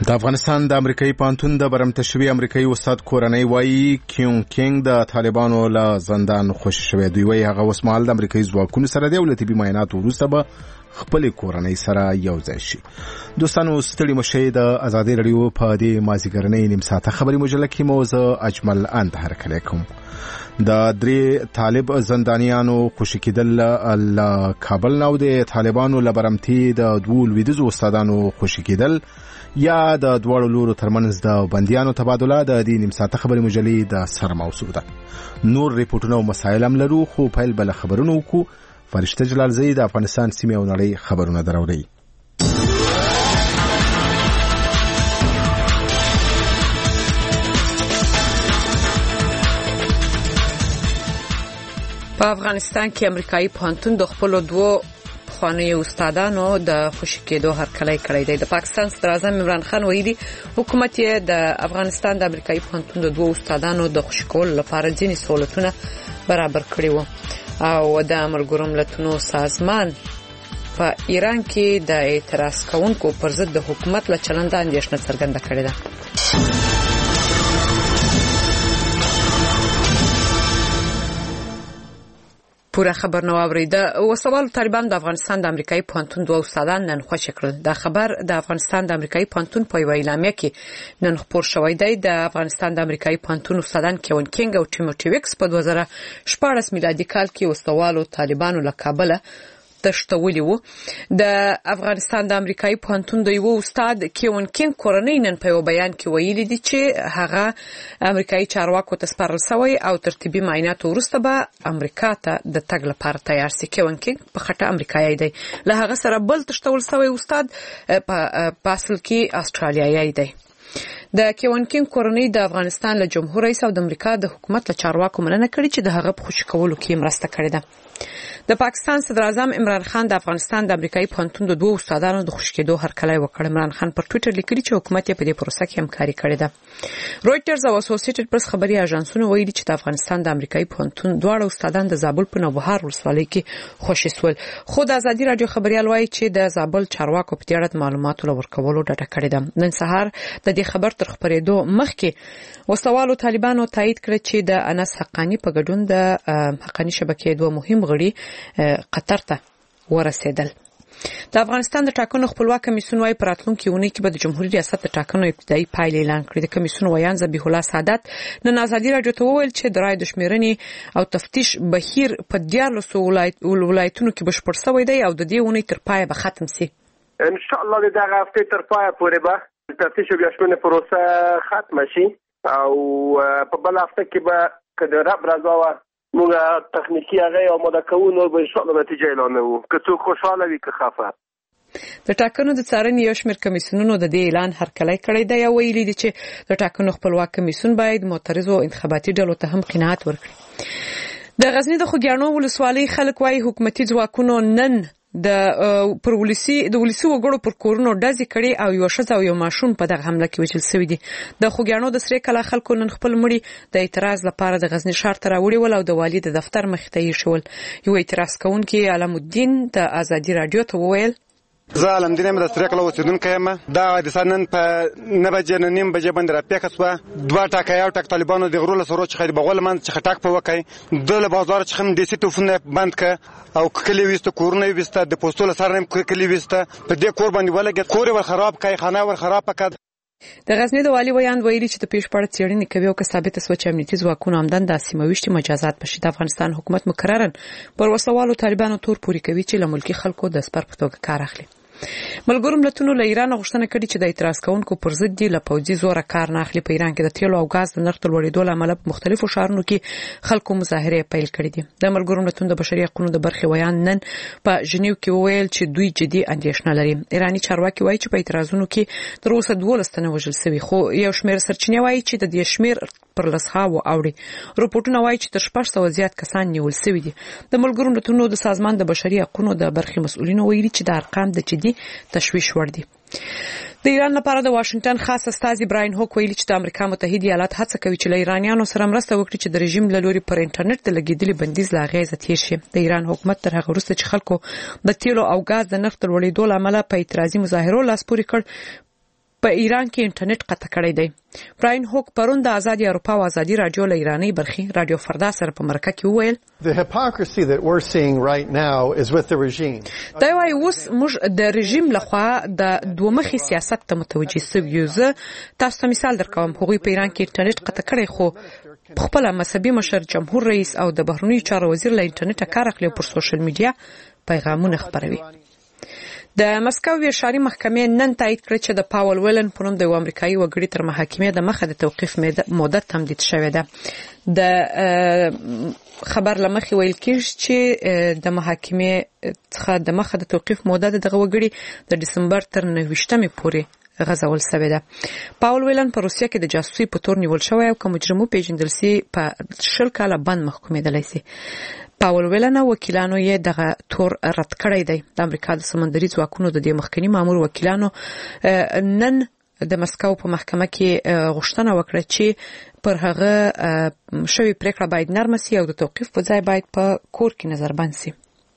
د افغانستان د امریکایي پانتون د برمته شوي امریکایي استاد کورنۍ وایي کیون کینګ د طالبانو له زندان خوشي شوی. دوی وایي هغه اوس مهال د امریکایي ځواکونو سره دی او له طبي معایناتو وروسته به خپلې کورنۍ سره یو ځای شي. دوستانو ستړي مه شئ. د ازادۍ راډیو په دې مازدیګرنۍ نیم ساعته خبري مجله کې مو زه اجمل اند هرکلی کوم. د 3 طالب زندانیانو خوشي کېدل له کابل نه او د طالبانو له برمتي د 2 لویدیځو استادانو خوشي کېدل یا د دواړو لورو ترمنځ د بندیانو تبادله د دې نیم ساعته خبري مجلې د سر موضوع ده. نور ریپورټونه او مسایل هم لرو خو پیل بل خبرونه وکړو. فرشته جلالزی د افغانستان سیمې او نړۍ خبرونه دراوړي. په افغانستان کې امریکایي پوهنتون د خپل دوه خواني استادانو د خوشي کېدو هرکلی کړی دی. د پاکستان صدر اعظم عمران خان ویلي حکومت یې د افغانستان د امریکایي پوهنتون د دوه استادانو د خوشي کولو لپاره ځینې سہولتونه برابر کړي وو او د ملګرو ملتونو سازمان په ایران کې د اعتراض کوونکو پر ضد د حکومت له چلند اندېښنه څرګنده کړې ده. پوره خبر نو اوریده. وسوال طالبان د افغانستان د امریکایي پوهنتون دوه استادان نن خوشي کړل. دا خبر د افغانستان د امریکایي پوهنتون په اعلامیه کې نن خبر شوی دی. د افغانستان د امریکایي پوهنتون استادان کیون کینګ او ټیموټي ویکس په 2014 میلادي کال کې وسوالو طالبانو له کابل تشتولي وو. د افغانستان د امریکایي پوهنتون د یو استاد کیون کینګ کورنۍ نن په یو بیان کې ویلي دي چې هغه امریکایي چارواکو ته سپارل شوی او ترتیبي معایناتو وروسته به امریکا ته د تګ لپاره تیار شي. کیون کینګ په خټه امریکایي دی. له هغه سره بل تشتول شوی استاد په اصل کې استرالیایي دی. د کیون کینګ کورنۍ د افغانستان له جمهور رئیس او د امریکا د حکومت له چارواکو مننه کړې چې د هغه په خوشي کولو کې مرسته کړې ده. د پاکستان صدر اعظم عمران خان د افغانستان د امریکایي پوهنتون د دوه استادانو د خوشي کېدو هرکلی وکړ. عمران خان پر ټوئیټر لیکلي چې حکومت یې په دې پروسه کې همکاري کړې ده. رويټرز او اسوسییټډ پریس خبري اژانسونه ویلي چې د افغانستان د امریکایي پوهنتون دواړه استادان د زابل په نوبهار ولسوالۍ کې خوشي سول. خو د ازادي رادیو خبريال وایي چې د زابل چارواکو په اړه معلوماتو لورکولو ډډه کړې ده. نن سهار د دې خبر تر خبرېدو مخکې وسوالو طالبانو تایید کړ چې د انس حقانی په ګډون د حقانی شبکې دوه مهم غړي قطر ته ورسېدل. د افغانستان د ټاکنو خپلواک کمیسیون وايي پراتلونکو ونې کې به د جمهوریت ریاست د ټاکنو ابتدایي پایلې اعلان کړي. د کمیسیون ویان ذبیح الله سعادت نن ازادي رادیو ته وویل چې د رای د شمیرنې او تفتیش بهیر په 14 ولایتونو کې بشپړ شوی دی او د دې ونې تر پایه به ختم شي. ان شاء الله د هغه هفته تر پایه پورې به تفتیش او شمیرنې پروسه ختم شي او په بل هفته کې به کله رب راځو موږ تخنیکی هغه او مدکون او به ان شاء الله نتیجه اعلانوو که څوک خوشاله وي که خفه. د ټاکنو د څارنې یو شمېر کمیسیونونو د دې اعلان هرکلی کړی دی او ویلي دي چې د ټاکنو خپلواک کمیسیون باید معترضو انتخاباتي ډلو ته هم قناعت ورکړي. د غزنی د خوګیاڼو ولسوالۍ خلک وايي حکومتي ځواکونو نن د ولسی وګړو پر کورونو ډزې کړي او یو ښځه او یو ماشوم په دغه حمله کې وژل شوی دي. د خوګیاڼو د سری کلا خلکو نن خپل مړي د اعتراض لپاره د غزنی ښار ته راوړي ول او د والي د دفتر مخ ته یې شول. یو اعتراض کوونکی علم الدین د ازادي رادیو ته وویل زه علمدین یم د سری کلا اوسیدونکی یم. دا حادثه نن په 9:09 بجې باندې راپېښه شوه. دوه ټاکه یو ټاک طالبانو د غرو له سرو څخه د بغول منځ څخه ټاک په وکړ. د له بازار څخه هم دیسي توفونه بند کړ او کلی وسته کورونه وسته د پوسټول سره هم کلی وسته په دې کور باندې ولګي کور ور خراب کړي خانه ور خراب کړ. د غزنی د والي ویان ویلي چې د پیښپړ څېړنې کوي او که ثابته سوه چې امنیتي ځواکونه عمدن د سیمويشتي مجازات بشي. د افغانستان حکومت مکررن پر وسوالو طالبانو تور پوري کوي چې له ملکی خلکو د سپر په توګه کار اخلي. ملګرو ملتونو له ایران غوښتنه کړې چې د اعتراض کوونکو پر ضد دی له پوځي زوره کار نه اخلي. په ایران کې د تیلو او غاز د نرخ لوړېدو له امله په مختلفو ښارونو کې خلکو مظاهره پیل کړې دي. د ملګرو ملتونو د بشري حقوقو د برخې ویان نن په ژنیو کې ویل چې دوی جدي اندېښنه لري. ایراني چارواکي وایي چې په اعتراضونو کې تر اوسه 12 تنه وژل شوي خو یو شمېر سرچینې وایي چې د دې شمېر پر لسخاو اوړي. رپورټونه وایي چې تر 600 زیات کسان نیول شوي دي. د ملګرو ملتونو د سازمان د بشري حقوقو د برخې مسؤلینو ویلي چې د ارقام د جدي تشویش وړ دي. د ایران لپاره د واشنگټن خاص استازي براین هوک ویلي چې د امریکا متحده ایالات هڅه کوي چې له ایرانیانو سره مرسته وکړي چې د رژیم له لوري پر انټرنیټ د لګیدلي بندیز لا غیزه تیر شي. د ایران حکومت تر هغه وروسته چې خلکو د تیلو او غاز د نرخ لوړېدو له امله په اعتراضي مظاهرو لاس پورې کړ په ایران کې انټرنیټ قطع کړی دی. براین هوک پرون د آزادي اروپا او آزادي رادیو له ایرانی برخې رادیو فردا سره په مرکه کې وویل The hypocrisy that we're seeing right now is with the regime. دا وايي اوس موږ د رژیم لخوا د دومخي سیاست ته متوجي سویو. زه تاسو ته مثال درکوم. هغوی په ایران کې انټرنیټ قطع کړی خو خپل مذهبي مشر جمهور رئیس او د بهرنیو چارو وزیر له انټرنیټ کار اخلي پر سوشل میډیا پیغامونه خپروي. د مسکو اشاري محکمې نن تایید کړ چې د پاول ویلن په نوم د امریکایي وګړي تر محاکمې د مخه د توقيف مدت تمدید شوې ده. د خبر لمخې ویل کېږي چې د محاکمې څخه د مخه د توقيف مدت دغه وګړي د دسمبر تر 29مې پورې غځول شوې ده. پاول ویلن په روسیه کې د جاسوسي په تور نیول شوی او کوم مجرمو پیژندل سي په 10 کاله بند محکومېدلی سي. پاول ویلن وکیلانو یې دغه تور رد کړی دی. د امریکا د سمندري ځواکونو د دې مخکنی مامور وکیلانو نن د مسکو په محکمه کې غوښتنه وکړه چې پر هغه شوی پریکړه باید نرم سي او د توقيف په ځای باید په کور کې نظربند سي.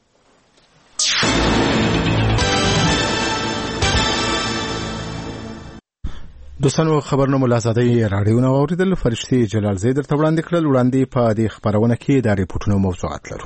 دوستانو خبرونه ملازمي رادیوونه اوریدل. فرشتي جلال زید تر وړاندې کړل. وړاندې په دې خبرونه کې د ریپورتونو موضوعات لرو.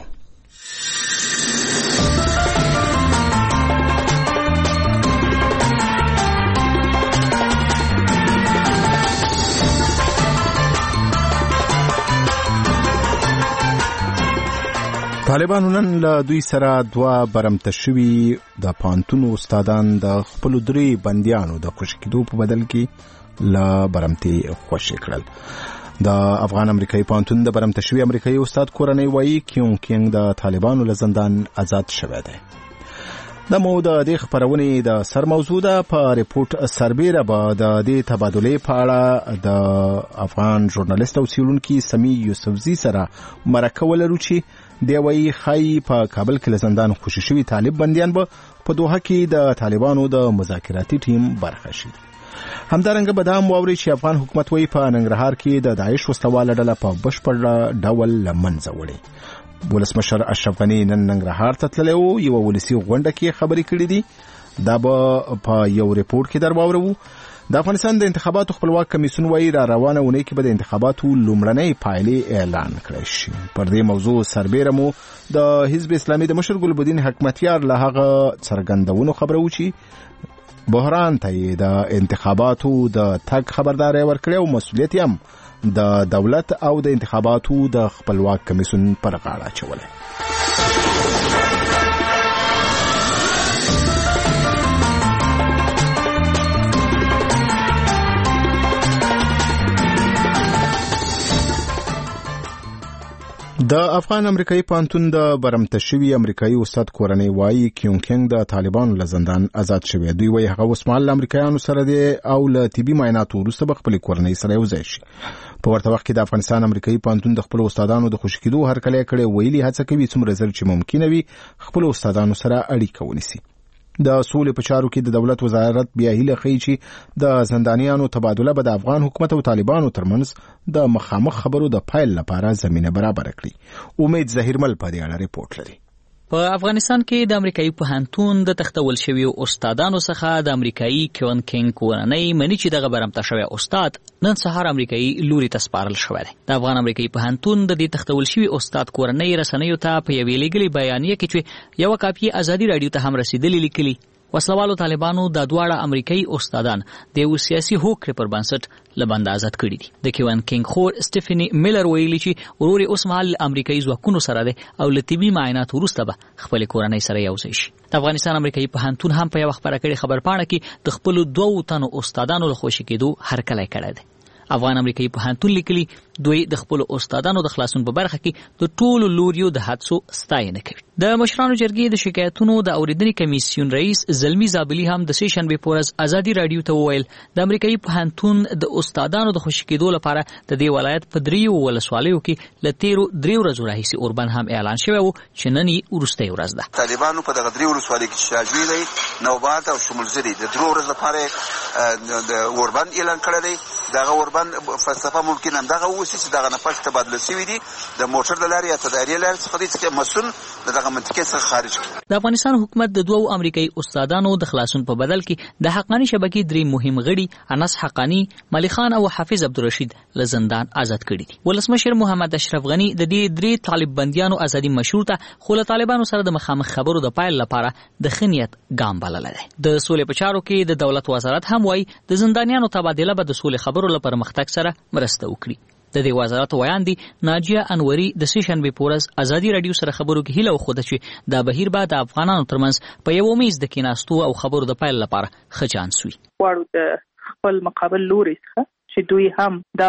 طالبانو نن له دوی سره دوه برمته شوي د پانتون استادان د خپل درې بنديانو د خوشکېدو په بدل کې له برمتي خوشی کړل. د افغان امریکایي پانتون د برمته شوي امریکایي استاد کورنۍ وایي کیون کینګ د طالبانو له زندان آزاد شوی دی. د مو د دې خبرونې د سر موضوع ده. په ریپورت سربېره به د دې تبادلې په اړه د افغان ژورنالیست او څېړونکي سمي یوسفزي سره مرکه ولرو چې دی وایي خای په کابل کې له زندان خوشي شوي طالب بنديان به په دوحه کې د طالبانو د مذاکراتي ټیم برخه شي. همدارنګه به دا هم واوري چې افغان حکومت وایي په ننګرهار کې د داعش وسلواله ډله په بشپړ ډول له منځه وړي. ولسمشر اشرف غني نن ننګرهار ته تللی و. یوه ولسي غونډه کې خبرې کړې دي. دا به په یو ریپورت کې درواورو. د افغانستان د انتخاباتو خپلواک کمیسیون وایي را روانه اونۍ کې به د انتخاباتو لومړنۍ پایلې اعلان کړي شي. پر دې موضوع سربېره مو د حزب اسلامي د مشر ګلبدین حکمتیار له هغه څرګندونو خبرو چې بحران ته د انتخاباتو د تګ خبرداري ورکړي او مسؤلیت هم د دولت او د انتخاباتو د خپلواک کمیسیون پر غاړه اچولې. د افغان امریکایي پانتون د برمته شوي امریکایي استاد کورنۍ وایي کیون کینګ د طالبانو له زندان آزاد شوی. دوی وایي هغه اوس مهال امریکایانو سره دی او له طبي معایناتو وروسته به خپل کورنۍ سره یوځای شي. په ورته وخت کې د افغانستان امریکایي پانتون د خپل استادانو د خوشی کېدو هرکلی کړی ویلي هڅه کوي څومره ژر چې ممکنه وي خپل استادانو سره اړیکه ونیسي. د سولې په چارو کې د دولت وزارت بیا هیله ښیي چې د زندانیانو تبادله به د افغان حکومت او طالبانو ترمنځ د مخامخ خبرو د پایل لپاره زمینه برابر کړي. امید ظهیرمل په دې اړه ریپورت لري. په افغانستان کې د امریکایي پوهنتون د تختول شوی استادانو څخه د امریکایي کیون کینګ کورنۍ مني چې دغه برمته شوی استاد نن سهار امریکایي لوري ته سپارل شوی دی. د افغان امریکایي پوهنتون د دې تختول شوی استاد کورنۍ رسنیو ته په یوې لیکلي بیانیه کې چې یو کاپی آزادي رادیو ته هم رسیدلې لیکلي وسلوالو طالبانو د دواړه امریکایي استادان د یو سیاسي هوکړې پر بنسټ له بند آزاد کړي دي. د کیون کینګ خور سټیفني میلر ویلي چې ورور اوس مهال امریکایي ځواکونو سره دی او له طبي معایناتو وروسته به خپل کورنۍ سره یوځای شي. د افغانستان امریکایي پوهنتون هم په یو خبره کړې خبرپاڼه کې د خپل 2 تنو استادانو له خوشی کېدو هرکلی کړی دی. افغان امریکایي پوهنتون لیکلي دوی د خپل استادانو د خلاصون په برخه کې د ټولو لوریو د حادثو ستاینه کوي. د مشرانو جرګې د شکایتونو د اوریدنې کمیسیون رئیس زلمی زابلی هم د سې شنبې په ورځ ازادي رادیو ته وویل د امریکایي پوهنتون د استادانو د خوشی کېدو لپاره د دې ولایت په 3 ولسوالیو کې له 3 ورځو راهیسې اوربند هم اعلان شوی و چې نن یې وروستۍ ورځ ده. طالبانو په دغه 3 ولسوالۍ کې شاجوی دی نوبات او شمولزری د 3 ورځې لپاره د اوربند اعلان کړی دی. دغه اوربند فلسفه ممکن هم دغه اوسي چې دغه نه پښ تبادله شوي دي د موټر د لارې یا تداري لارې څخه دي چې مسؤل دغه دغه منطقې څخه خارج کړي. د افغانستان حکومت د دوو امریکایي استادانو د خلاصون په بدل کې د حقانی شبکې درې مهم غړي انس حقانی، ملک خان او حافظ عبدالرشید له زندان آزاد کړي دي. ولسمشر محمد اشرف غنی د دې درې طالب بندیانو ازادي مشروطه خو له طالبانو سره د مخامخ خبرو د پایل لپاره د خنیت ګام بلل دی. د سولې په چارو کې د دولت وزارت هم وایي د زندانیانو تبادله به د سولې خبرو لپاره مختګ سره مرسته وکړي. د دې وزارت ویاندی ناجیه انوري د سیشنبه پورز ازادي رادیو سره خبرو کې هیله وخوده چې د بهیر بعد افغانانو ترمنځ په یو میز د کیناستو او خبرو د پایل لپاره خجان سوي. واړو د خپل مقابل لوري څخه چې دوی هم د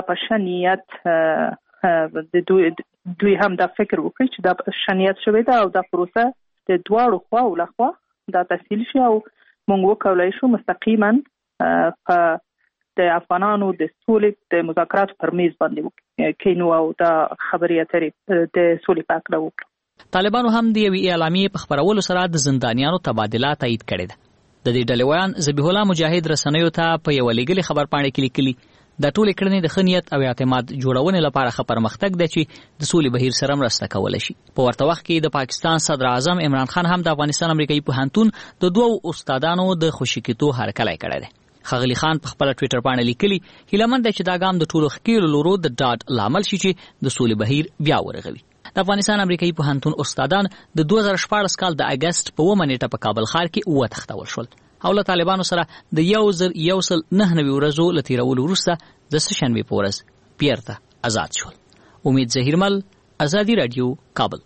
پښنیت دوی هم د فکر وکړي چې د پښنیت شوی دا او د پروسه د دواړو خواو لخوا دا تحصیل شي او موږ وکولای شو مستقیما په د افغانانو د سولې د مذاکرات پر میز باندې کینو او د خبرې اترې د سولې په اړه وکړو. طالبانو هم د یوې اعلامیې په خبرولو سره د زندانیانو تبادله تایید کړې ده. د دې ډلې ویان ذبیح الله مجاهد رسنیو ته په یو لګلي خبر پاڼه کې لیکلي د ټولې کړنې د خنیت او اعتماد جوړونې لپاره ښه پرمختګ دی چې د سولې بهیر سره مرسته کولای شي. په ورته وخت کې د پاکستان صدر اعظم عمران خان هم د افغانستان امریکایي پوهنتون د دوو استادانو د خوشی کېدو هرکلی کړی دی. خغلی خان په خپل ټوئیټر باندې لیکلي هیلمن دی چې دا ګام د ټولو ښکیلو لورو د ډاډ لامل شي چې د سولې بهیر بیا ورغوي. د افغانستان امریکایي پوهنتون استادان د 2014 کال د اگست په 9 نیټه په کابل ښار کې وتښتول شول او له طالبانو سره د 1199 ورځو له تیرولو وروسته د سشنبه په ورځ بیرته آزاد شول. امید ظهیرمل، ازادي رادیو، کابل.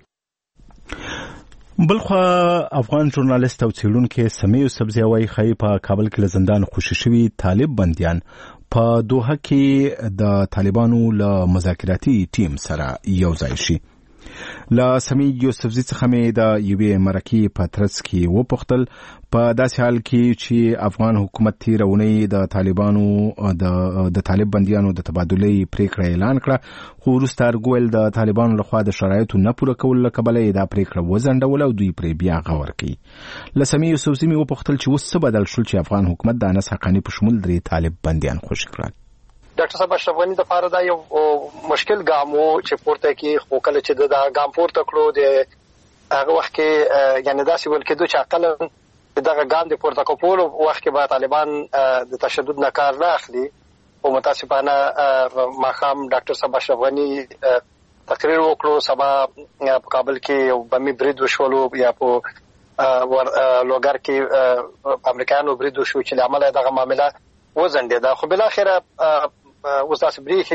بلخوا افغان ژورنالیست او څېړونکی سمیع یوسفزي وایي ښایي په کابل کې له زندان خوشي شوي طالب بندیان په دوحه کې د طالبانو له مذاکراتي ټیم سره یو ځای شي. له سمیع یوسفزي څخه مې د یوې مرکې په ترڅ کې وپوښتل په داسې حال کې چې افغان حکومت تېره اونۍ د طالبانو د طالب بندیانو د تبادلې پریکړه اعلان کړه خو وروسته ارګویل د طالبانو لخوا د شرایطو نه پوره کولو له کبله یې دا پریکړه وځنډوله او دوی پرې بیا غور کوي. له سمیع یوسفزي مې وپوښتل چې اوس څه بدل شول چې افغان حکومت د انس حقاني په شمول 3 طالب بندیان خوشي کړل. ډاکټر صاحب اشرف غنی د لپاره دا یو مشکل ګام و چې پورته کې خو کله چې دا ګام پورته کړو د هغه وخت کې یعنی داسې ول کېدو چې عقل دغه ګام د پورته کولو وخت کې به طالبان د تشدد نه کار نه اخلي او متاسفانه ماخام ډاکټر صاحب اشرف غنی تقریر وکړو سبا په کابل کې یو بمي برید وشولو یا په لوګر کې امریکایانو برید وشو چې عمله دغه معاملې وزنده خو بل اخره وساس بریخي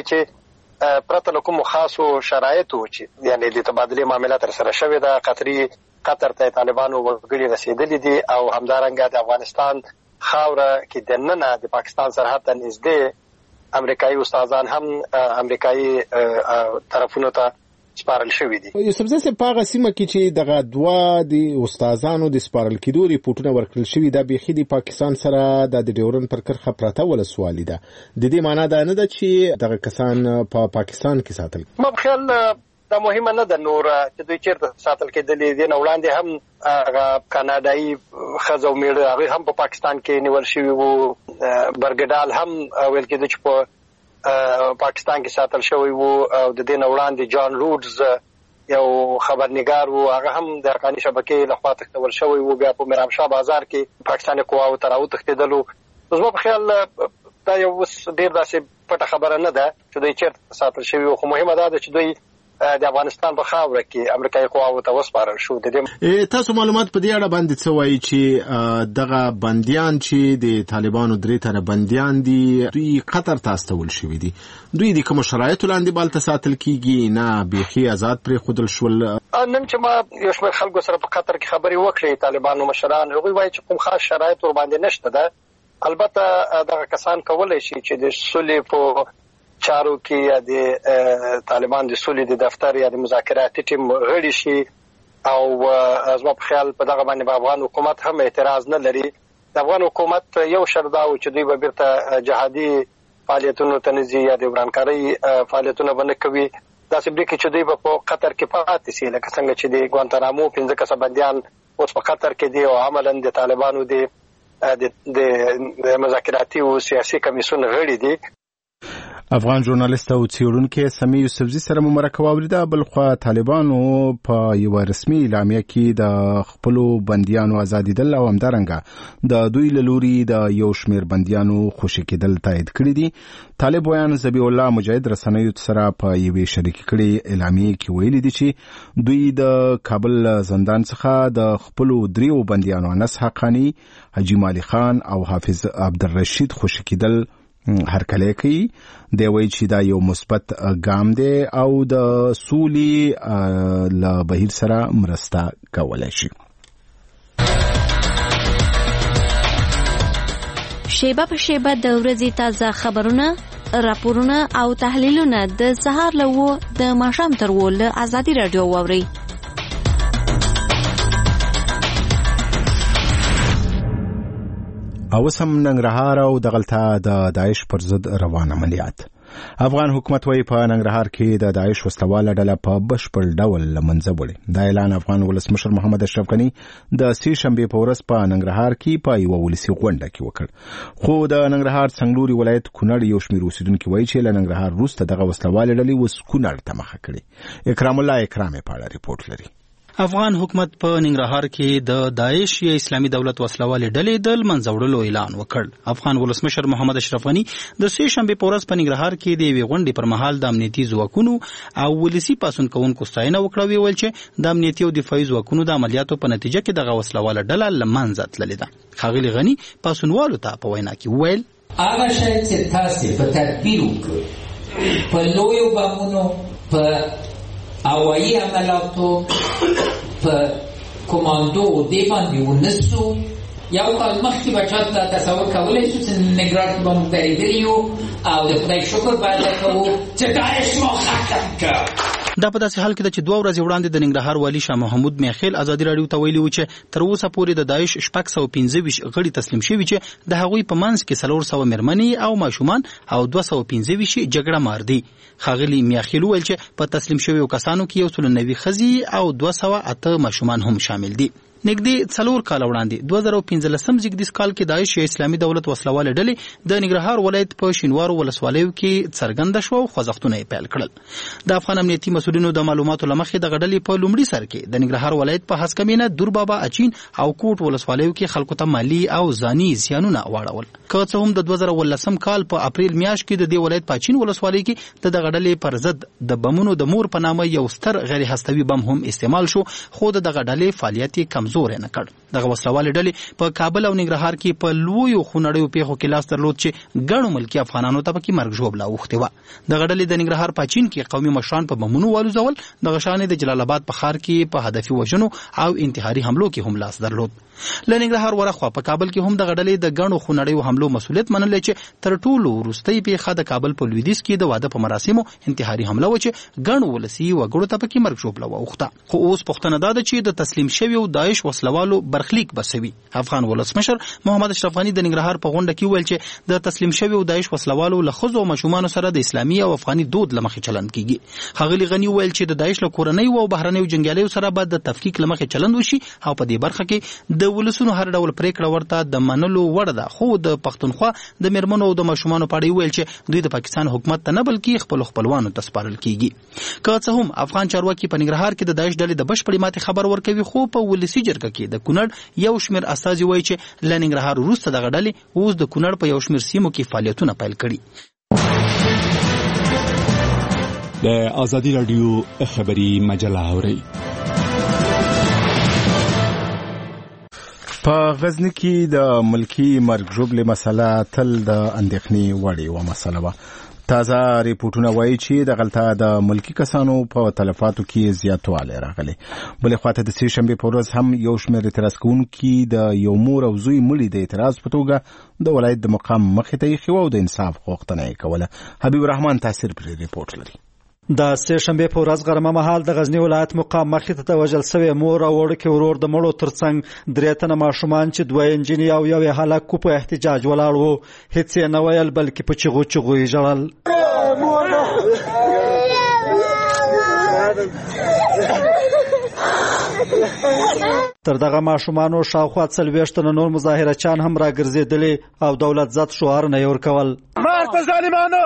چې پرته له کوم خاصو شرایطو چې یعنی د تبادلې معاملات تر سره شوې ده قطر ته طالبانو وګړي رسیدلي دي او همدارنګه د افغانستان خاوره کې د ننه د پاکستان سرحد ته نږدې امریکایي استادان هم امریکایي طرفونو ته سپارل شوې دي. یوسفزي صاحب په هغه سیمه کې چې دغه دوه د استادانو د سپارل کېدو ریپورتونه ورکړل شوي دا بیخي د پاکستان سره د ډیورن پر کرښه پرته ولسوالي ده. د دې معنا دا نه ده چې دغه کسان په پاکستان کې ساتل. ما په خیال دا مهمه نه ده نور چې دوی چیرته ساتل کېدلې دي. نه وړاندې هم هغه کاناډایي ښځه او میړه هغه هم په پاکستان کې نیول شوي وو. برګډال هم ویل کېده چې په پاکستان کې ساتل شوی وو او د دې وړاندې جان لودز یو خبرنګار وو هغه هم د حقانی شبکې لخوا تختول شوی وو. بیا په میرامشاه بازار کې پاکستاني قواو تراو تختیدلو. زما په خیال دا یو ډیر داسې پټه خبره نه ده چې دوی چیرته ساتل شوی وو. خو مهمه ده چې دوی د افغانستان په خاوره کې امریکایي قواو ته وسپارل شو. د دې تاسو معلومات په دې اړه باندې څه وایي چې دغه بندیان چې د طالبانو 3 تنه بندیان دي دوی قطر ته استول شوي دي دوی د کوم شرایطو لاندې بالته ساتل کیږي نه بيخي آزاد پرې خودل شول؟ نن چې ما یو شمېر خلکو سره په قطر کې خبرې وکړې طالبانو مشران هغوی وایي چې کوم خاص شرایط ور باندې نشته ده. البته دغه کسان کولای شي چې د سولې په چارو کې یا د طالبان د سولې د دفتر یا د مذاکراتي ټیم غړي شي او زما په خیال په دغه باندې افغان حکومت هم اعتراض نه لري. د افغان حکومت یو شرط دا و چې دوی به بیرته جهادي فعالیتونو ته نزي یا د ورانکاري فعالیتونه باندې کوي. داسې بریکې چې دوی به په قطر کې پاتې سي لکه څنګه چې د ګوانتانامو 15 کسه بندیان اوس په قطر کې دي او عملاً د طالبانو د مذاکراتي او سیاسي کمیسیون غړي دي. افغان ژورنالیست او څېړونکی سمیع یوسفزي سره مو مرکه واوریده. بلخوا طالبانو په یو رسمي اعلامیه کې د خپل بندیانو ازادیدل او همدارنګه د دوی له لوري د یو شمېر بندیانو خوشي کېدل تایید کړي دي. طالب ویان ذبیح الله مجاهد رسنیو سره په یوې شریکې کړي اعلامیه کې ویلي دي چې دوی د کابل زندان څخه د خپل دریو بندیانو انس حقانی، حاجی مالی خان او حافظ عبدالرشید خوشي کېدل هرکلی کوي. دی وایي چې دا یو مثبت ګام دی او د سولې له بهیر سره مرسته کولی شي. شیبه په شیبه د ورځې تازه خبرونه، راپورونه او تحلیلونه د سهار له 9 د ماښام تر 10 له ازادي راډیو واورئ. اوس هم ننګرهار او دغلته د داعش پر ضد روان عملیات. افغان حکومت وايي په ننګرهار کې د داعش وسلواله ډله په بشپړ ډول له منځه وړي. دا اعلان افغان ولسمشر محمد اشرف غني د سې شنبې په ورځ په ننګرهار کې په یوه ولسي غونډه کې وکړ. خو د ننګرهار څنګلوري ولایت کونړ یو شمېر اوسیدونکي وايي چې له ننګرهار وروسته دغه وسلواله ډلې اوس کونړ ته مخه کړې. اکرام الله اکرامي په اړه ریپورټ لري. افغان حکومت په ننګرهار کې د داعش یا اسلامي دولت وسلوالې ډلې د منځه وړلو اعلان وکړ. افغان ولسمشر محمد اشرف غني د سې شنبې په ورځ په ننګرهار کې د یوې غونډې پر مهال د امنیتي ځواکونو او ولسي پاڅون کوونکو ستاینه وکړه. ویل چې د امنیتي او دفاعي ځواکونو د عملیاتو په نتیجه کې دغه وسلواله ډله له منځه تللې ده. ښاغلي غني پاڅونوالو ته په وینا کې وویل هغه شی چې تاسې په تدبیر وکړئ په لویو بمونو، په هوایي عملیاتو، په کماندو دې باندې ونسو. یو کال مخکې به چا ته تصور کولی شو چې ننګرهار کې به موږ درېدلي یو او د خدای شکر باید کوو چې داعش مو ختم کړ. دا په داسې حال کې ده چې 2 ورځې وړاندې د ننګرهار والي شاه محمود میخیل ازادي راډیو ته ویلي و چې تر اوسه پورې د داعش 615 غړي تسلیم شوي چې د هغوی په منځ کې 400 مېرمنې او ماشومان او 215 جګړه مار دي. ښاغلي میخیل ویل چې په تسلیم شویو کسانو کې 190 ښځې او 208 ماشومان هم شامل دي. نږدې 4 کال وړاندې 2015 زیږدیز کال کې داعش یا اسلامي دولت وسلواله ډلې د ننګرهار ولایت په شینوارو ولسوالیو کې څرګنده شو او خوځښتونه یې پیل کړل. د افغان امنیتي مسؤلینو د معلوماتو له مخې دغه ډلې په لومړي سر کې د ننګرهار ولایت په هسکمینه، دوربابا، اچین او کوټ ولسوالیو کې خلکو ته مالی او ځاني زیانونه واړول. که څه هم د 2019 کال په اپریل میاشت کې د دې ولایت په اچین ولسوالۍ کې د دغه ډلې پر ضد د بمونو د مور په نامه یو ستر غیر هستوي بم هم استعمال شو، خو د دغه ډلې فعالیت کمزور نه کړ. دغه وسلواله ډلې په کابل او ننګرهار کې په لویو خونړیو پیښو کې لاس درلود چې ګڼو ملکي افغانانو ته پکې مرګ ژوبله اوښتې وه. دغه ډلې د ننګرهار په چین کې قومي مشران په بمونو والوزول. دغه شانې د جلال آباد په ښار کې په هدفي وژنو او انتحاري حملو کې هم لاس درلود. له ننګرهار ورخوا په کابل کې هم دغه ډلې د ګڼو خونړیو حملو مسؤلیت منلی چې تر ټولو وروستۍ پیښه د کابل په لویدیځ کې د واده په مراسمو انتحاري حمله وه چې ګڼو ولسي وګړو ته پکې مرګ ژوبله واوښته. خو اوس پوښتنه دا ده چې د تسلیم شویو داعش وسلوالو برخلیک بسوي. افغان ولسمشر محمد اشرف غني د ننګرهار په غونډه کې ویل چې د تسلیم شویو داعش وسلوالو له ښځو او ماشومانو سره د اسلامي او افغاني دود له مخې چلند کیږي. ښاغلي غني ویل چې د داعش له کورنیو او بهرنیو جنګیالیو سره باید د تفکیک له مخې چلند وشي او په دې برخه کې د ولسونو هر ډول پریکړه ورته د منلو وړ ده. خو د پښتونخوا د میرمنو او د ماشومانو په اړه ویل چې دوی د پاکستان حکومت ته نه بلکې خپل خپلوانو ته سپارل کیږي. که څه هم افغان چارواکي په ننګرهار کې د داعش ډلې د بشپړې ماتې خبر ورکوي، خو په ولسي جرګه کې د کونړ یو شمېر استازي وایي چې له ننګرهار وروسته دغه ډلې اوس د کونړ په یو شمېر سیمو کې فعالیتونه پیل کړي. د ازادي راډیو خبري مجله اورئ. په غزنی کې د ملکی مرګ ژوبلې مسله تل د اندېښنې وړ یوه مسله وه. تازه ریپورټونه وایي چې دغلته د ملکی کسانو په تلفاتو کې زیاتوالی راغلی. بلې خواته د سې شنبې په ورځ هم یو شمېر اعتراض کوونکي د یو مور او زوی مړي د اعتراض په توګه د ولایت د مقام مخې ته ایښي وو او د انصاف غوښتنه یې کوله. حبیب الرحمن تاثیر پرې ریپورټ لري. د سې شنبې په ورځ غرمه مهال د غزنی ولایت مقام مخې ته وژل شوی مور او وړوکی ورور د مړو ترڅنګ 3 تنه ماشومان چې 2 نجونې او 1 هلک په احتجاج ولاړ وو. هیڅ یې نه ویل بلکې په چغو چغو یې ژړل. تر دغه ماشومانو شاوخوا 40 تنه نور مظاهره چان هم راګرځېدلې او دولت ذات شعارونه یې ورکول. په ظالمانو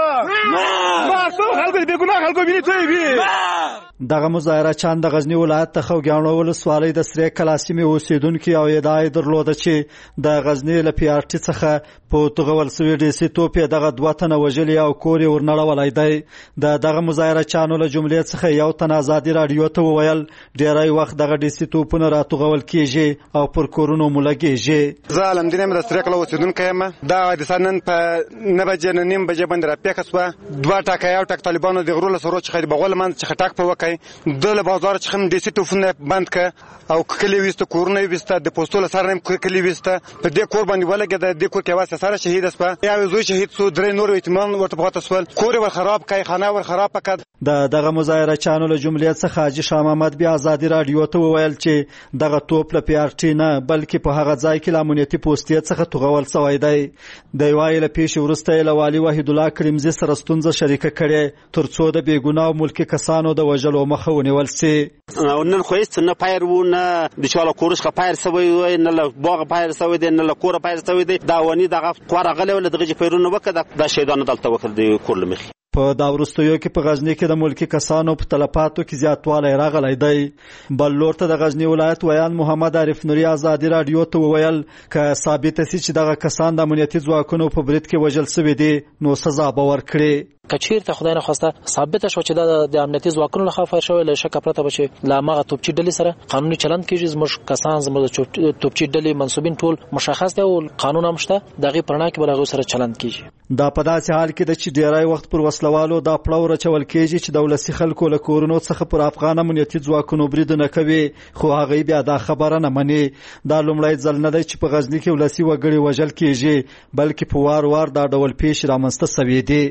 ماسو خلکو دې ګناه خلکو ویني توي دغه مظاهره چاند د غزنی ولایت ته خوګیاڼو ولسوالۍ د سری کلاسیمې اوسیدونکو او ادعای درلوده چې د غزنی له پی آر ټي څخه په توغول سوي ډي سي توپ دغه دوه تنه وژلي او کور ورنړولای دی دغه مظاهره چانو له جملې څخه یو تن ازادي رادیو ته وویل ډیری وخت دغه ډي سي توپونه راتوغول کیږي او پر کورونو ملګیږي زه الحمدلله مې د سری کلا اوسیدونکو یم دا حادثه نن په 9:09 بجې باندې راپیښه شوه دوه ټاکه یو ټاک طالبانو د غرو له سرو څخه بغول من څخه ټاک په وکړي د بازار څخه هم د سټوفونه بند ک او کلی وسته کورونه وسته د پوسټول سره هم کلی وسته په دې کور باندې ولګه د کور کې واسه سره شهید اسپه یا زوی شهید سو درې نور ایتمان ورته پاتې سول کور ور خراب کای خانه ور خراب کړ دغه مظاهره چانو له جملې څخه حاجی شاه محمد بیا ازادي رادیو ته وویل چې دغه توپ له پی آر ټي نه بلکې په هغه ځای کې لامونیتي پوسټي څخه توغول شوی دی د وایي له پیښې وروسته له والي وحید الله کریمزي سره ستونزه شریکه کړي ترڅو د بیګناه ملکی کسانو د وژلو مخه ونیول سي نن خو هیڅ نه پایر و نه د چاله کورش کا پایر سوی و نه له باغ پایر سوی دی نه له کور پایر سوی دی دا ونی دغه قواره غلې ول دغه پیرونه وکړه د شیطان دلته وکړ دی کور لمخ په دا وروستیو کې په غزنی کې د ملکی کسانو په تلفاتو کې زیاتوالی راغلی دی بل لور ته د غزنی ولایت ویان محمد عارف نوري ازادي رادیو ته وویل ک ثابت سي چې دغه کسان د امنیتي ځواکونو په برید کې وژل شوي دي نو سزا به ورکړي کچیر ته خدای نه خواسته ثابت شو چې د امنیتي ځواکونو له خوا شوی له شک پرته بچي لا ماغه توپچی ډلې سره قانوني چلند کیږي زموږ کسان زموږ توپچی ډلې منسوبین ټول مشخص دي او قانون هم شته دغه پرنا کې بلغه سره چلند کیږي دا په داسې حال کې د چې ډیری وخت پر وسلوالو دا پلو رچول کیږي چې دولتي خلکو له کورونو څخه پر افغان امنیتي ځواکونو برید نه کوي خو هغه بیا دا خبره نه مني دا لومړی ځل نه دی چې په غزنی کې ولسی وګړي وژل کیږي بلکې په وار دا ډول پیښ رامنځته شوی دی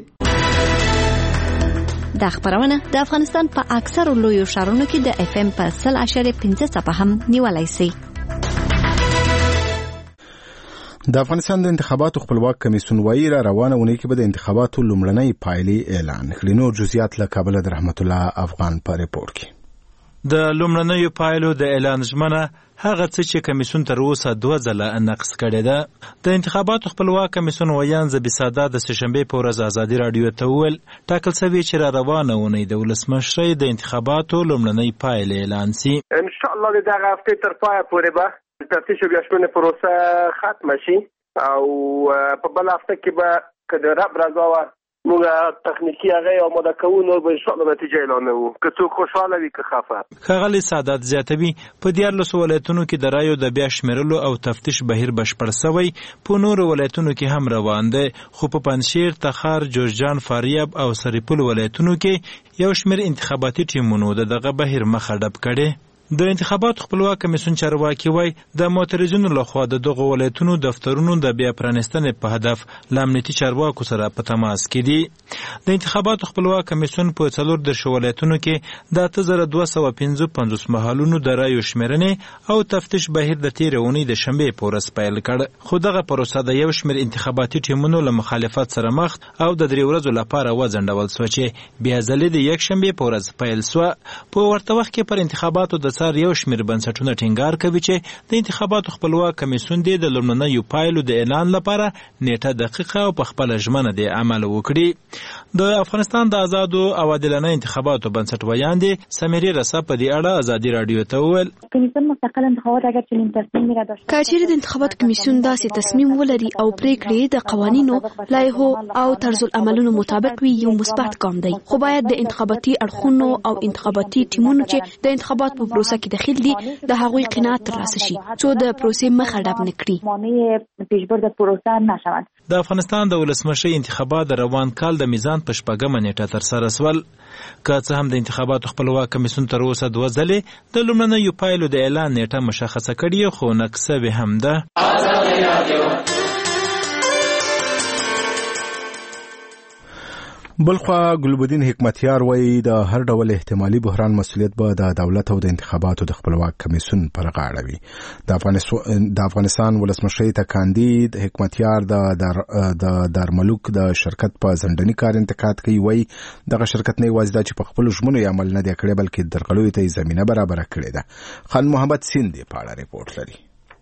دا خبرونه د افغانستان په اکثر لویو ښارونو کې د اف ام په 100.5 څخه هم نیولای شي د افغانستان د انتخاباتو خپلواک کمیسیون وایي را روانه ونې کې به د انتخاباتو لومړنۍ پایلې اعلان کړي نو جزئیات له کابل د رحمت الله افغان په ریپورت کې د لومړنیو پایلو د اعلان ژمنه هغه څه چې کمیسیون تر اوسه 2 ځله نقض کړی ده د انتخاباتو خپلواک کمیسیون ویان زبی ساده د سهشنبه په ورځ ازادي رادیو ته ویل ټاکل شوی چې را روانه ونی د ولسمشرۍ د انتخاباتو لومړنۍ پایلې اعلان شي ان شاء الله دغه هفته تر پای پورې به تفتیش او بیاشمنه پروسه ختم شي او په بل هفته کې به کله رب راځو موږ تخنیکی هغه او ماده کوو به ان شاء الله نتیجه اعلانوو که څوک خوشاله وي که خفه ښاغلي سعادت زیاتوي په 14 ولایتونو کې د رایو د بیا شمیرلو او تفتیش بهیر بشپړ شوی په نورو ولایتونو کې هم روان دی خو په پنځشیر تخار جوزجان فاریاب او سرپل ولایتونو کې یو شمېر انتخاباتي ټیمونو دغه بهیر مخه ډب کړي د انتخاباتو خپلواک کمیسیون چارواکي وایي د معترضینو لخوا د دغه ولایتونو دفترونو د بیا پرانیستنې په هدف له امنیتي چارواکو سره په تماس کې دي د انتخاباتو خپلواک کمیسیون په 14 ولایتونو کې د 8255 محلونو د رایو شمیرنې او تفتیش بهیر د تیرې اونۍ د شنبې په ورځ پیل کړ خو دغه پروسه د یو شمېر انتخاباتي ټیمونو له مخالفت سره مخ او د 3 ورځو لپاره وځنډول شو چې بیا ځلې د یک شنبې په ورځ پیل شو په ورته وخت کې پر انتخاباتو د یو شمېر بنسټونه ټینګار کوي چې د انتخاباتو خپلواک کمیسیون د لومړنیو پایلو د اعلان لپاره نیټه دقیقه او په خپل ژمنه د عمل وکړي د افغانستان د آزادو او عادلانه انتخاباتو بنسټ ویان دي سمیري رسا په دې اړه ازادي رادیو ته وویل کمیسیون مستقل انتخابات اگر چنین تصمیمی را داشته کچېرې د انتخاباتو کمیسیون داسې تصمیم ولري او پریکړې د قوانینو لایحو او طرز العملونو مطابق وي یو مثبت ګام دی خو باید د انتخاباتي اړخونو او انتخاباتي ټیمونو چې د انتخابات په پروسه کې داخل دي د هغوی قناعت ترلاسه شي څو د پروسې مخه ډب نه کړي د افغانستان د ولسمشرۍ انتخابات د روان کال د میزان په شپږمه نیټه ترسره شول که څه هم د انتخاباتو خپلواک کمیسیون تر اوسه 2 ځلې د لومړنیو پایلو د اعلان نیټه مشخصه کړې خو نقصه به هم ده بلخوا ګلبدین حکمتیار وایي د هر ډول احتمالي بحران مسؤلیت به د دولت او د انتخاباتو د خپلواک کمیسیون پر غاړه وي د افغانستان ولسمشرۍ ته کاندید حکمتیار د دارملوک د شرکت په ځنډني کار انتقاد کوي وایي دغه شرکت نه یوازې دا چې په خپلو ژمنو یې عمل نه دی کړی بلکې درغلوي ته یې زمینه برابره کړې ده خان محمد سیند په اړه ریپورت لري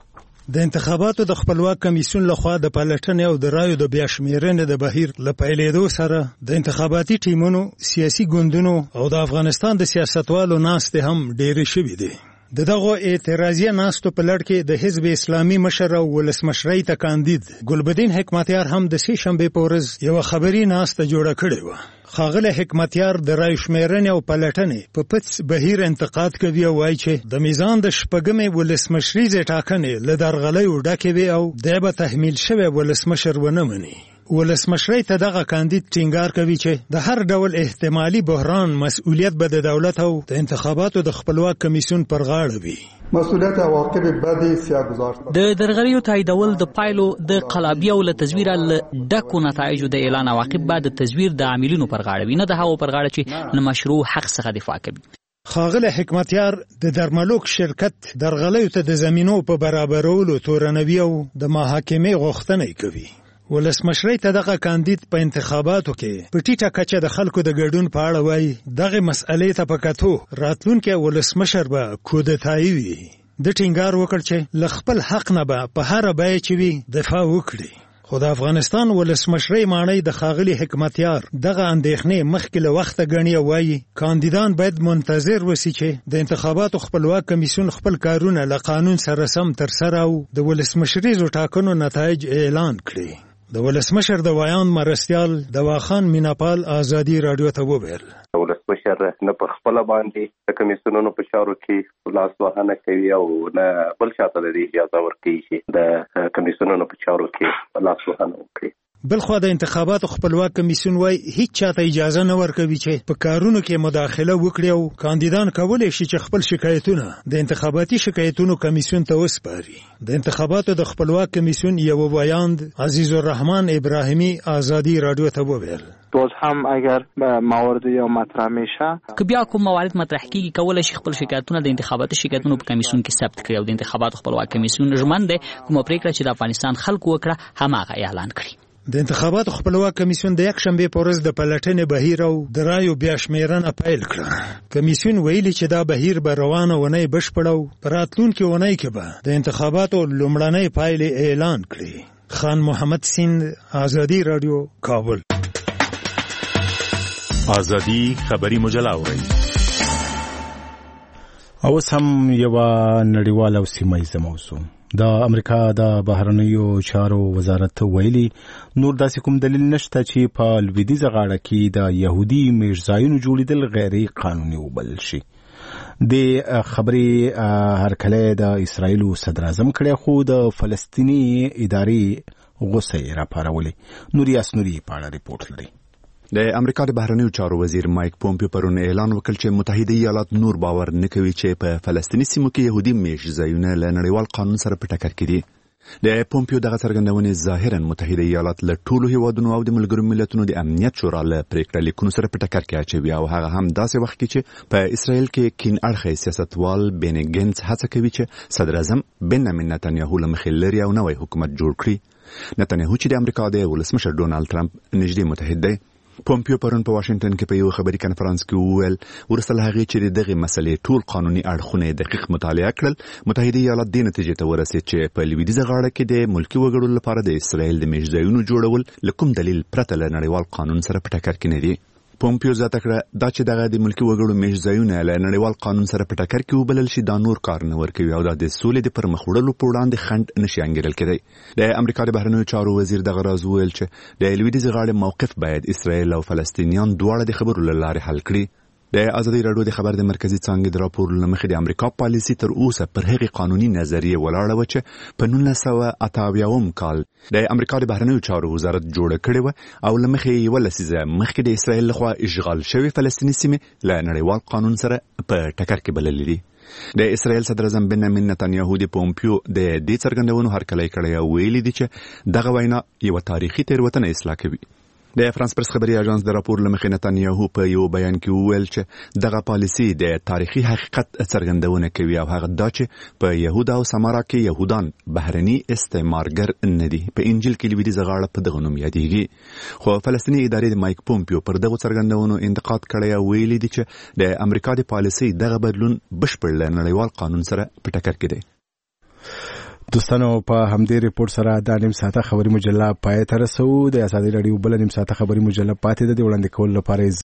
د انتخاباتو د خپلواک کمیسیون لخوا د پلټنې او د رایو د بیا شمیرنې د بهیر له پیلېدو سره د انتخاباتي ټیمونو، سیاسي ګوندونو او د افغانستان د سیاستوالو ناستې هم ډېرې شوې دي. د دغو اعتراضیه ناستو په لړ کې د حزب اسلامي مشر او ولسمشرۍ ته کاندید ګلبدین حکمتیار هم د سې شنبې په ورځ یوه خبري ناسته جوړه کړې وه. ښاغلی حکمتیار د رایو شمیرنې او پلټنې په پڅ بهیر انتقاد کوي او وایي چې د میزان د شپږمې ولسمشریزې ټاکنې له درغلیو ډکې وې او دی به تحمیل شوی ولسمشر ونه مني. ولسمشرۍ ته دغه کاندید ټینګار کوي چې د هر ډول احتمالي بحران مسؤلیت به د دولت او د انتخاباتو د خپلواک کمیسیون پر غاړه وي. مسئولیت عواقب بد سیاه‌گذار د درغلیو تاییدول د پایلو د قلابي او له تزویر له ډکو نتایجو د اعلان عواقب بعد د تزویر د عاملینو پر غاړه وي، نه د هغو پر غاړه چې له مشروع حق څخه دفاع کوي. ښاغلی حکمتیار د درملوک شرکت درغلیو ته د زمینو په برابرولو تورنوي او د محاکمې غوښتنه کوي. ولسمشرۍ ته دغه کاندید په انتخاباتو کې په ټیټه کچه د خلکو د ګډون په اړه وایي دغه مسئلې ته په کتو راتلونکی ولسمشر به کودتایي وي. د ټینګار وکړ چې له خپل حق نه به په هره بیه چې وي دفاع وکړي. خو د افغانستان ولسمشرۍ ماڼۍ د ښاغلي حکمتیار دغه اندېښنې مخکې له وخته ګڼي او وایي کاندیدان باید منتظر وسي چې د انتخاباتو خپلواک کمیسیون خپل کارونه له قانون سره سم ترسره او د ولسمشریزو ټاکنو نتایج اعلان کړي. د ولسمشر د ویان مرستیال دواخان میناپال آزادي رادیو ته وویل ولسمشر نه په خپل باندې د کمیسیونونو په چارو کې لاس وهنه کوي او نه بل چاته د اجازه ورکوي چې د کمیسیونونو په چارو کې لاس وهنه وکړي. بلخوا د انتخاباتو خپلواک کمیسیون وای هیڅ چاته اجازه نه ورکوي چې په کارونو کې مداخله وکړي او کاندیدان کولی شي چې خپل شکایتونه د انتخاباتي شکایتونو کمیسیون ته وسپاري. د انتخاباتو د خپلواک کمیسیون یو ویاند عزیز الرحمن ابراهیمی آزادی رادیو ته وویل باز هم اگر موارد یا مطرح میشه که بیا کوم موارد مطرح کیږي کولای شي خپل شکایتونه د انتخاباتي شکایتونو په کمیسیون کې ثبت کړي او د انتخاباتو خپلواک کمیسیون ژمن دی کوم پریکړه چې د افغانستان خلکو وکړه هماغه اعلان کړي. د انتخاباتو خپلواک کمیسیون د یک شنبې په ورځ د پلټنې بهیر او د رایو بیا شمیرنه پیل کړه. کمیسیون ویلي چې دا بهیر به روانه اونۍ بشپړه او په راتلونکې اونۍ کې به د انتخاباتو لومړنۍ پایلې اعلان کړي. خان محمد سیند آزادی رادیو کابل. آزادی خبری مجله اورئ. اوس هم یو نړیوال او سیمه‌ییزه موضوع. د امریکا د بهرنیو چارو وزارت ویلي نور داسې کوم دلیل نشته چې په لویدیځه غاړه کې د یهودي میرزایونو جوړېدل غیر قانوني وبلل شي. د خبرې هرکلی د اسرائیلو صدر اعظم کړی خو د فلسطیني ادارې غوسه یې راپارولې. نوري اسنوري په اړه ریپورټ لري. د امریکا د بهرنیو چارو وزیر مایک پومپیو پرون اعلان وکړ چې متحده ایالات نور باور نه کوي چې په فلسطیني سیمو کې يهودي میشځایونه له نړیوال قانون سره په ټکر کې دي. د پومپیو دغه څرګندونې ظاهرا متحده ایالات له ټولو هیوادونو او د ملګرو ملتونو د امنیت شورا له پریکړه لیکونو سره په ټکر کې اچوي او هغه هم داسې وخت کې چې په اسرائیل کې کین اړخی سیاستوال بیني ګنز هڅه کوي چې صدر اعظم بنیامین نتنیاهو له مخې لري او نوی حکومت جوړ کړي. نتنیاهو چې د امریکا د ولسمشر ډونالد ټرمپ نږدې متحد دی، پومپیو پرون په واشنگټن کې په یو خبري کنفرانس کې وویل ورسته له هغې چې دغه مسلې ټول قانوني اړخونه دقیق مطالعه کړل، متحده ایالات دې نتیجې ته ورسېد چې په لویدیځه غاړه کې د ملکي وګړو لپاره د اسرائیل د میشځایونو جوړول له کوم دلیل پرته له نړیوال قانون سره په ټکر کې نه دي. پومپیو زیاته کړه دا چې دغه د ملکي وګړو میشځایونه له نړیوال قانون سره په ټکر کې وبلل شي دا نور کار نه ورکوي او دا د سولې د پرمخ وړلو په وړاندې خنډ نشي انګیرل کېدی. د امریکا د بهرنیو چارو وزیر دغه راز وویل چې د لویدیځې غاړې موقف باید اسرائیل او فلسطینیان دواړه د خبرو له لارې حل کړي. د ازادي راډیو د خبر د مرکزی څانګې د راپور له مخې د امریکا پالیسي تر اوسه پر هغې قانوني نظریې ولاړه وه چې په 1988 کال د امریکا د بهرنیو چارو وزارت جوړه کړې وه او له مخې یوه لسیزه مخکې د اسرائیل لخوا اشغال شوې فلسطیني سیمې له نړیوال قانون سره په ټکر کې بللې دي. د اسرائیل صدر اعظم بنیامین نتنیاهو د پومپیو د دې څرګندونو هرکلی کړی او ویلي دي چې دغه وینا یوه تاریخي تېروتنه اصلاح کوي. د فرانس پرس خبري اژانس د راپور له مخې نتنیاهو په یو بیان کې وویل چې دغه پالیسي د تاریخي حقیقت څرګندونه کوي او هغه دا چې په یهودا او سمارا کې یهودان بهرني استعمارګر نه دي. په انجیل کې لویدیځه غاړه په دغه نوم یادېږي. خو فلسطیني ادارې د مایک پومپیو پر دغه څرګندونو انتقاد کړی او ویلي دي چې د امریکا د پالیسي دغه بدلون بشپړ له نړیوال قانون سره په ټکر کې دی. دوستانو په همدې ریپورت سره د نیم ساعته خبري مجله پای ته رسو. د ازادي رادیو بل نیم ساعته خبري مجله پاتې د وړاندې کول لپاره